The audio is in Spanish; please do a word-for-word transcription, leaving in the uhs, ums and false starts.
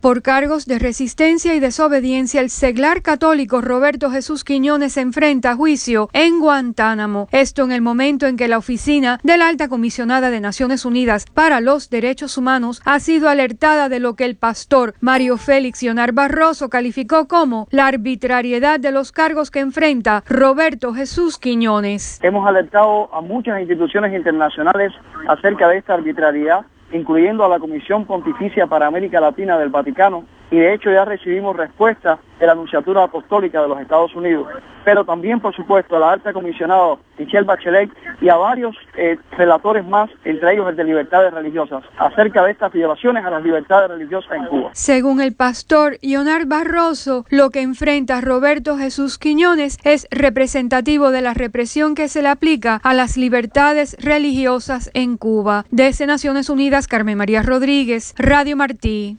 Por cargos de resistencia y desobediencia, el seglar católico Roberto Jesús Quiñones se enfrenta a juicio en Guantánamo. Esto en el momento en que la oficina de la Alta Comisionada de Naciones Unidas para los Derechos Humanos ha sido alertada de lo que el pastor Mario Félix Ionar Barroso calificó como la arbitrariedad de los cargos que enfrenta Roberto Jesús Quiñones. Hemos alertado a muchas instituciones internacionales acerca de esta arbitrariedad, incluyendo a la Comisión Pontificia para América Latina del Vaticano, y de hecho ya recibimos respuesta de la Nunciatura Apostólica de los Estados Unidos, pero también, por supuesto, a la alta comisionada Michelle Bachelet y a varios eh, relatores más, entre ellos el de libertades religiosas, acerca de estas violaciones a las libertades religiosas en Cuba. Según el pastor Ionar Barroso, lo que enfrenta Roberto Jesús Quiñones es representativo de la represión que se le aplica a las libertades religiosas en Cuba. Desde Naciones Unidas, Carmen María Rodríguez, Radio Martí.